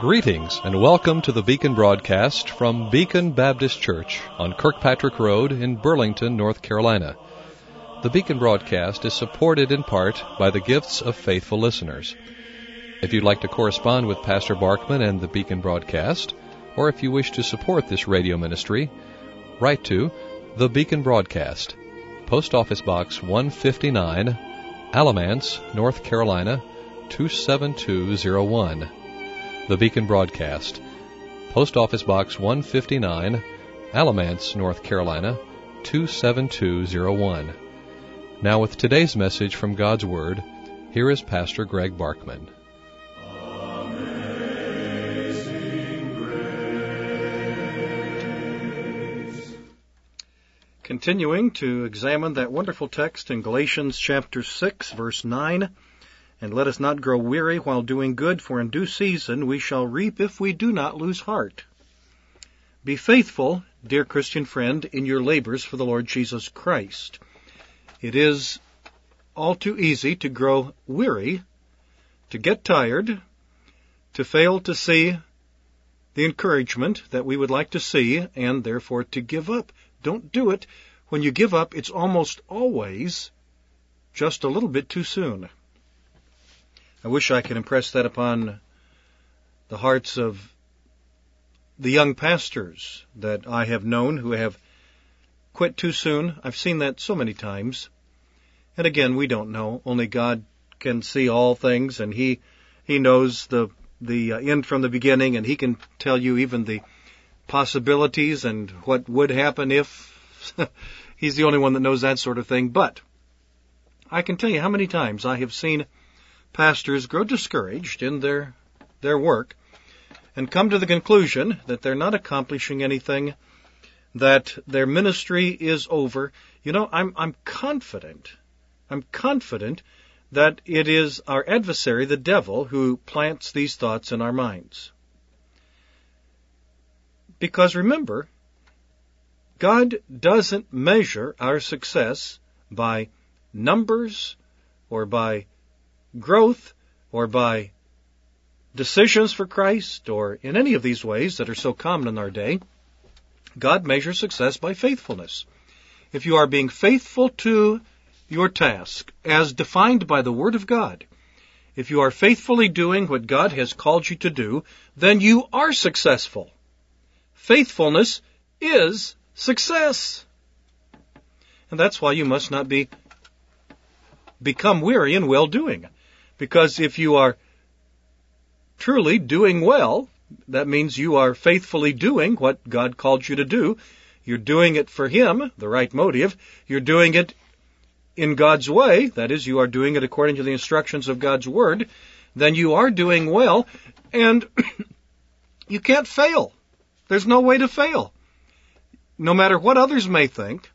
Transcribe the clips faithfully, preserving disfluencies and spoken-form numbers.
Greetings and welcome to the Beacon broadcast from Beacon Baptist Church on Kirkpatrick Road in Burlington, North Carolina. The Beacon broadcast is supported in part by the gifts of faithful listeners. If you'd like to correspond with Pastor Barkman and the Beacon broadcast, or if you wish to support this radio ministry, write to The Beacon Broadcast, Post Office Box one fifty-nine, Alamance, North Carolina, two seven two zero one. The Beacon Broadcast, Post Office Box one fifty-nine, Alamance, North Carolina, two seven two zero one. Now with today's message from God's Word, here is Pastor Greg Barkman. Continuing to examine that wonderful text in Galatians chapter six, verse nine, and let us not grow weary while doing good, for in due season we shall reap if we do not lose heart. Be faithful, dear Christian friend, in your labors for the Lord Jesus Christ. It is all too easy to grow weary, to get tired, to fail to see the encouragement that we would like to see, and therefore to give up. Don't do it. When you give up, it's almost always just a little bit too soon. I wish I could impress that upon the hearts of the young pastors that I have known who have quit too soon. I've seen that so many times. And again, we don't know. Only God can see all things, and He He knows the the end from the beginning, and He can tell you even the possibilities and what would happen if. He's the only one that knows that sort of thing. But I can tell you how many times I have seen pastors grow discouraged in their their work and come to the conclusion that they're not accomplishing anything, that their ministry is over. You know, I'm I'm confident, I'm confident that it is our adversary, the devil, who plants these thoughts in our minds. Because remember, God doesn't measure our success by numbers or by growth or by decisions for Christ or in any of these ways that are so common in our day. God measures success by faithfulness. If you are being faithful to your task as defined by the Word of God, if you are faithfully doing what God has called you to do, then you are successful. Faithfulness is success. And that's why you must not be become weary in well-doing. Because if you are truly doing well, that means you are faithfully doing what God called you to do. You're doing it for Him, the right motive. You're doing it in God's way. That is, you are doing it according to the instructions of God's Word. Then you are doing well, and you can't fail. There's no way to fail. No matter what others may think,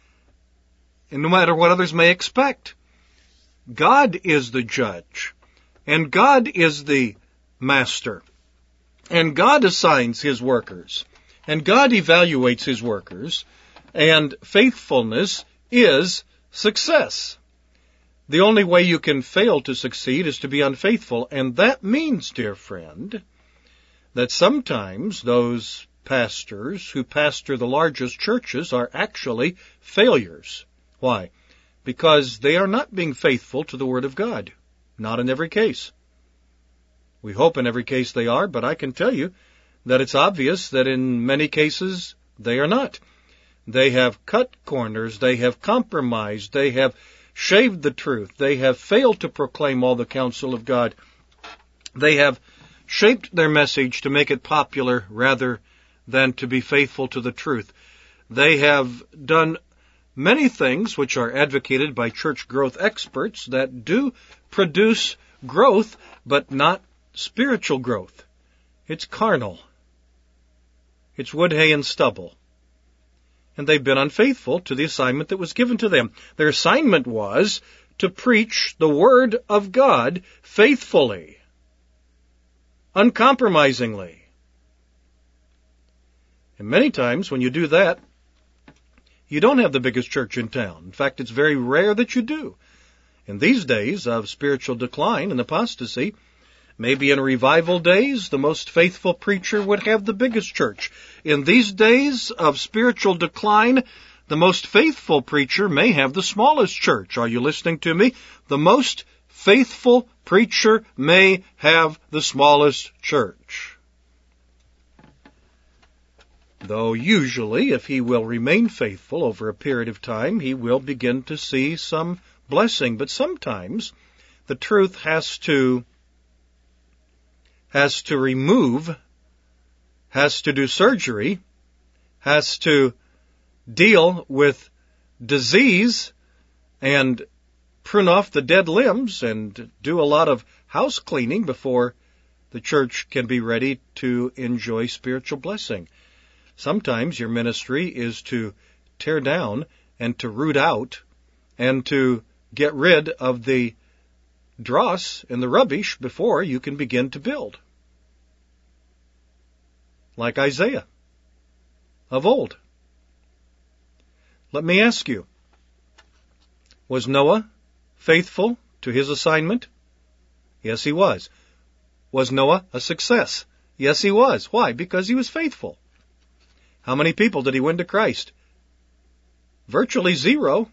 and no matter what others may expect, God is the judge, and God is the master, and God assigns His workers, and God evaluates His workers, and faithfulness is success. The only way you can fail to succeed is to be unfaithful, and that means, dear friend, that sometimes those pastors who pastor the largest churches are actually failures. Why? Because they are not being faithful to the Word of God. Not in every case. We hope in every case they are, but I can tell you that it's obvious that in many cases they are not. They have cut corners, they have compromised, they have shaved the truth, they have failed to proclaim all the counsel of God. They have shaped their message to make it popular rather than to be faithful to the truth. They have done many things which are advocated by church growth experts that do produce growth, but not spiritual growth. It's carnal. It's wood, hay, and stubble. And they've been unfaithful to the assignment that was given to them. Their assignment was to preach the Word of God faithfully, uncompromisingly. And many times when you do that, you don't have the biggest church in town. In fact, it's very rare that you do. In these days of spiritual decline and apostasy, Maybe in revival days, the most faithful preacher would have the biggest church. In these days of spiritual decline, the most faithful preacher may have the smallest church. Are you listening to me? The most faithful preacher may have the smallest church. Though usually, if he will remain faithful over a period of time, he will begin to see some blessing. But sometimes the truth has to has to remove, has to do surgery, has to deal with disease and prune off the dead limbs and do a lot of house cleaning before the church can be ready to enjoy spiritual blessing. Sometimes your ministry is to tear down and to root out and to get rid of the dross and the rubbish before you can begin to build. Like Isaiah of old. Let me ask you, was Noah faithful to his assignment? Yes, he was. Was Noah a success? Yes, he was. Why? Because he was faithful. How many people did he win to Christ? Virtually zero.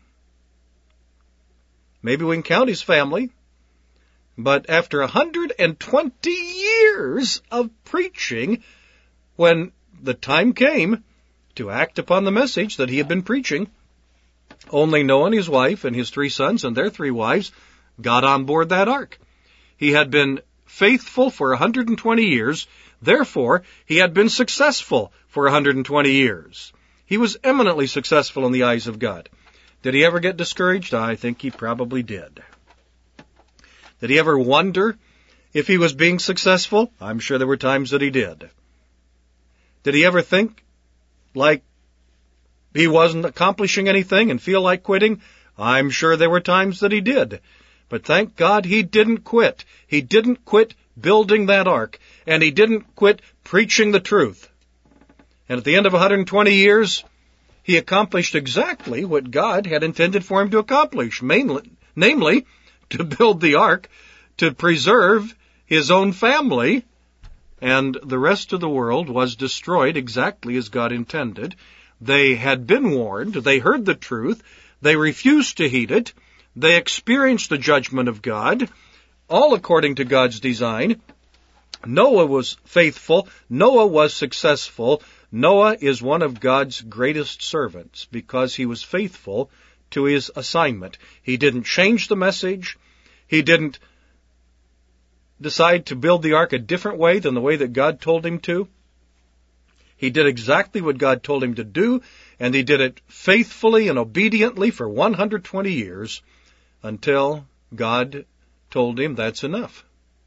Maybe we can count his family. But after one hundred twenty years of preaching, when the time came to act upon the message that he had been preaching, only Noah and his wife and his three sons and their three wives got on board that ark. He had been faithful for one hundred twenty years. Therefore, he had been successful for one hundred twenty years. He was eminently successful in the eyes of God. Did he ever get discouraged? I think he probably did. Did he ever wonder if he was being successful? I'm sure there were times that he did. Did he ever think like he wasn't accomplishing anything and feel like quitting? I'm sure there were times that he did. But thank God he didn't quit. He didn't quit building that ark, and he didn't quit preaching the truth. And at the end of one hundred twenty years, he accomplished exactly what God had intended for him to accomplish, mainly, namely, to build the ark, to preserve his own family, and the rest of the world was destroyed exactly as God intended. They had been warned, they heard the truth, they refused to heed it, they experienced the judgment of God, all according to God's design. Noah was faithful, Noah was successful. Noah is one of God's greatest servants because he was faithful to his assignment. He didn't change the message. He didn't decide to build the ark a different way than the way that God told him to. He did exactly what God told him to do, and he did it faithfully and obediently for one hundred twenty years until God told him that's enough.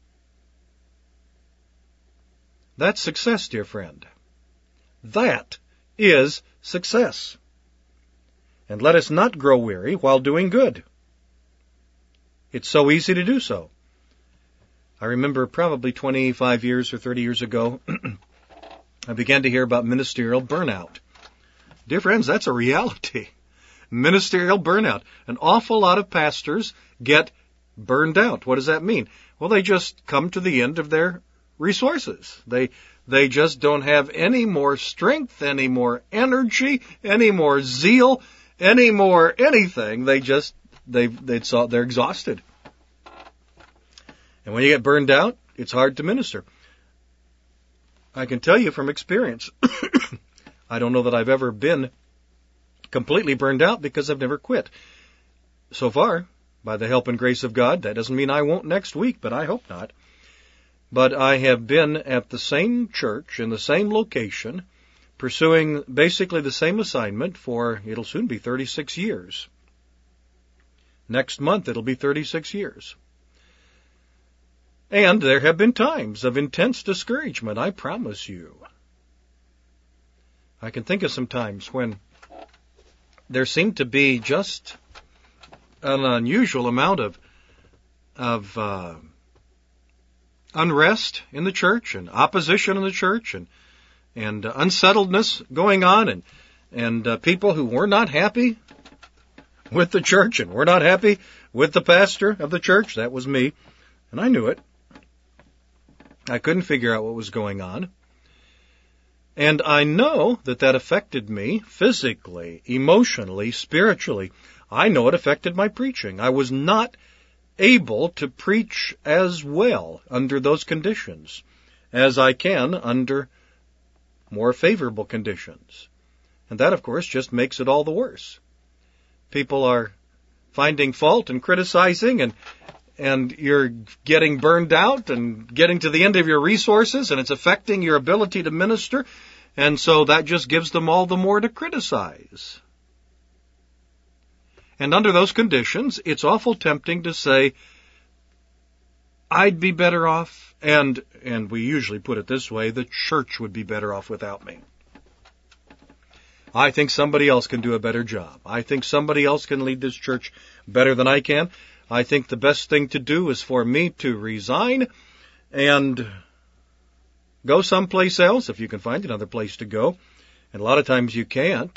That's success, dear friend. That is success. And let us not grow weary while doing good. It's so easy to do so. I remember probably twenty-five years or thirty years ago, I began to hear about ministerial burnout. Dear friends, that's a reality. Ministerial burnout. An awful lot of pastors get burned out. What does that mean? Well, they just come to the end of their resources. They they just don't have any more strength, any more energy, any more zeal, any more anything. They just they they saw they're exhausted. And when you get burned out, it's hard to minister. I can tell you from experience. I don't know that I've ever been completely burned out because I've never quit. So far, by the help and grace of God, that doesn't mean I won't next week, but I hope not. But I have been at the same church, in the same location, pursuing basically the same assignment for, it'll soon be thirty-six years. Next month, it'll be thirty-six years. And there have been times of intense discouragement, I promise you. I can think of some times when there seemed to be just an unusual amount of of uh, unrest in the church and opposition in the church and and uh, unsettledness going on and and uh, people who were not happy with the church and were not happy with the pastor of the church. That was me, and I knew it. I couldn't figure out what was going on. And I know that that affected me physically, emotionally, spiritually. I know it affected my preaching. I was not able to preach as well under those conditions as I can under more favorable conditions. And that, of course, just makes it all the worse. People are finding fault and criticizing, and and you're getting burned out and getting to the end of your resources, and it's affecting your ability to minister, and so that just gives them all the more to criticize. And under those conditions, it's awful tempting to say, I'd be better off, and and we usually put it this way, the church would be better off without me. I think somebody else can do a better job. I think somebody else can lead this church better than I can. I think the best thing to do is for me to resign and go someplace else, if you can find another place to go. And a lot of times you can't.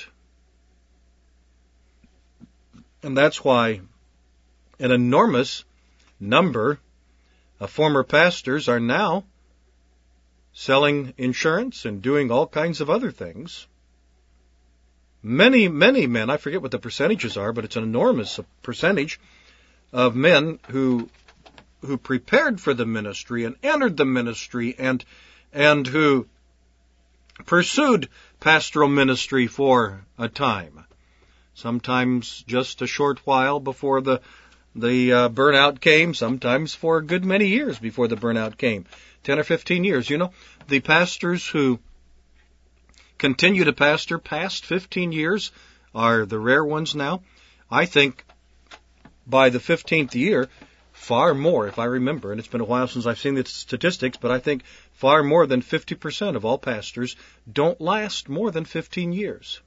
And that's why an enormous number of former pastors are now selling insurance and doing all kinds of other things. Many, many men, I forget what the percentages are, but it's an enormous percentage of men who who prepared for the ministry and entered the ministry and and who pursued pastoral ministry for a time. Sometimes just a short while before the the uh, burnout came, sometimes for a good many years before the burnout came, ten or fifteen years. You know, the pastors who continue to pastor past fifteen years are the rare ones now. I think by the fifteenth year, far more, if I remember, and it's been a while since I've seen the statistics, but I think far more than fifty percent of all pastors don't last more than fifteen years.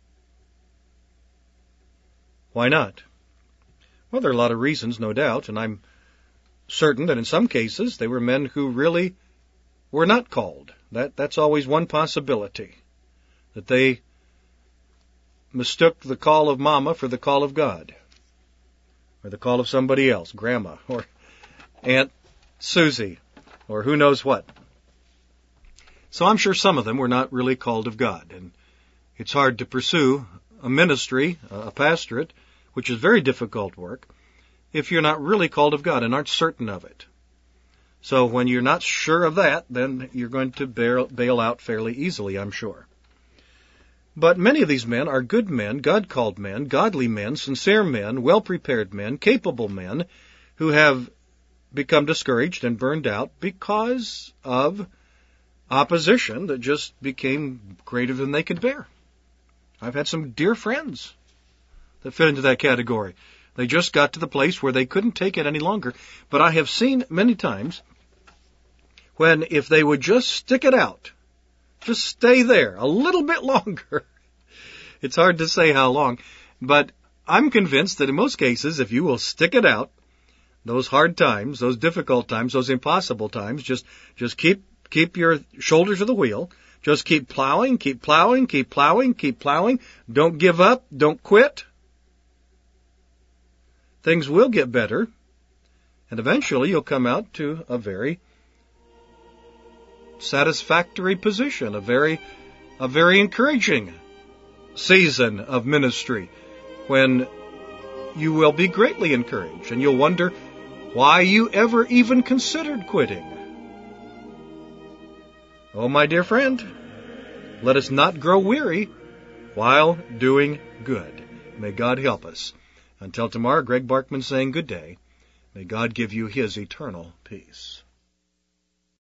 Why not? Well, there are a lot of reasons, no doubt, and I'm certain that in some cases they were men who really were not called. That that's always one possibility. That they mistook the call of Mama for the call of God, or the call of somebody else, Grandma, or Aunt Susie, or who knows what. So I'm sure some of them were not really called of God, and it's hard to pursue a ministry, a pastorate, which is very difficult work, if you're not really called of God and aren't certain of it. So when you're not sure of that, then you're going to bail, bail out fairly easily, I'm sure. But many of these men are good men, God-called men, godly men, sincere men, well-prepared men, capable men, who have become discouraged and burned out because of opposition that just became greater than they could bear. I've had some dear friends that fit into that category. They just got to the place where they couldn't take it any longer. But I have seen many times when if they would just stick it out, just stay there a little bit longer. It's hard to say how long, but I'm convinced that in most cases, if you will stick it out, those hard times, those difficult times, those impossible times, just just keep keep your shoulders to the wheel. Just keep plowing, keep plowing, keep plowing, keep plowing. Don't give up. Don't quit. Things will get better, and eventually you'll come out to a very satisfactory position, a very, a very encouraging season of ministry when you will be greatly encouraged, and you'll wonder why you ever even considered quitting. Oh, my dear friend, let us not grow weary while doing good. May God help us. Until tomorrow, Greg Barkman saying good day. May God give you His eternal peace.